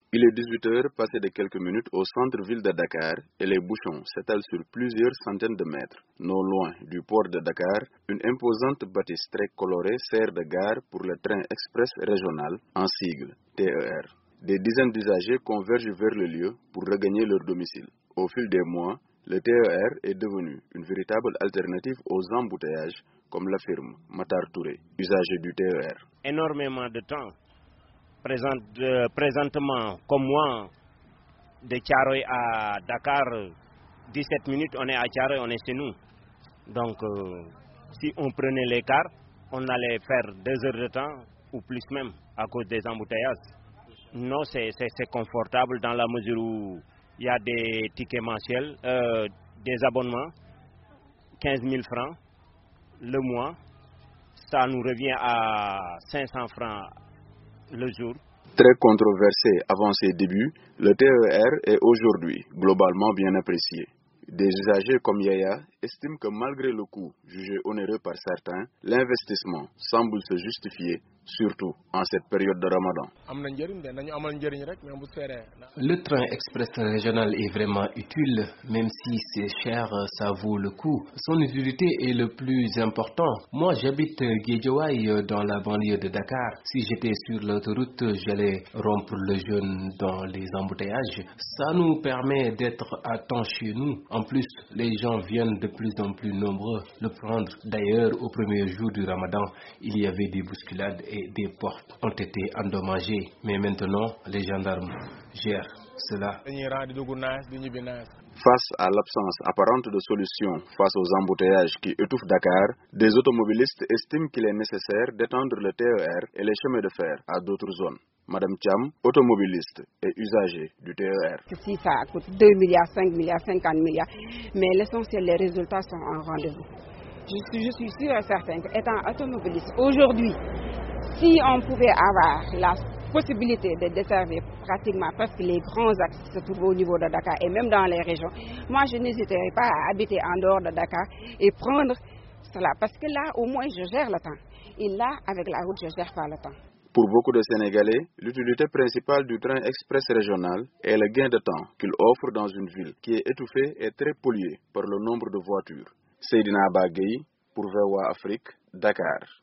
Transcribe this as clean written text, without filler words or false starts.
Il est 18 heures, passé de quelques minutes au centre-ville de Dakar et les bouchons s'étalent sur plusieurs centaines de mètres. Non loin du port de Dakar, une imposante bâtisse très colorée sert de gare pour le train express régional, en sigle TER. Des dizaines d'usagers convergent vers le lieu pour regagner leur domicile. Au fil des mois, le TER est devenu une véritable alternative aux embouteillages, comme l'affirme Matar Touré, usager du TER. Énormément de temps. Présentement, comme moi, de Thiaroye à Dakar, 17 minutes, on est à Thiaroye, on est chez nous. Donc, si on prenait les cars, on allait faire 2 heures de temps, ou plus même, à cause des embouteillages. Non, c'est confortable dans la mesure où il y a des tickets mensuels, des abonnements, 15 000 francs le mois. Ça nous revient à 500 francs le jour. Très controversé avant ses débuts, le TER est aujourd'hui globalement bien apprécié. Des usagers comme Yaya estiment que malgré le coût jugé onéreux par certains, l'investissement semble se justifier, surtout en cette période de Ramadan. Le train express régional est vraiment utile, même si c'est cher, ça vaut le coup. Son utilité est le plus important. Moi, j'habite Guédiawaye dans la banlieue de Dakar. Si j'étais sur l'autoroute, j'allais rompre le jeûne dans les embouteillages. Ça nous permet d'être à temps chez nous. En plus, les gens viennent de plus en plus nombreux le prendre. D'ailleurs, au premier jour du Ramadan, il y avait des bousculades et des portes ont été endommagées. Mais maintenant, les gendarmes gèrent cela. Face à l'absence apparente de solution face aux embouteillages qui étouffent Dakar, des automobilistes estiment qu'il est nécessaire d'étendre le TER et les chemins de fer à d'autres zones. Madame Cham, automobiliste et usagée du TER. Si ça coûte 2 milliards, 5 milliards, 50 milliards, mais l'essentiel, les résultats sont en rendez-vous. Je suis sûre et certain qu'étant automobiliste, aujourd'hui, si on pouvait avoir la possibilité de desservir pratiquement presque les grands axes qui se trouvent au niveau de Dakar et même dans les régions, moi je n'hésiterai pas à habiter en dehors de Dakar et prendre cela, parce que là au moins je gère le temps, et là avec la route je ne gère pas le temps. Pour beaucoup de Sénégalais, l'utilité principale du train express régional est le gain de temps qu'il offre dans une ville qui est étouffée et très polluée par le nombre de voitures. Seydina Bagay pour VOA Afrique, Dakar.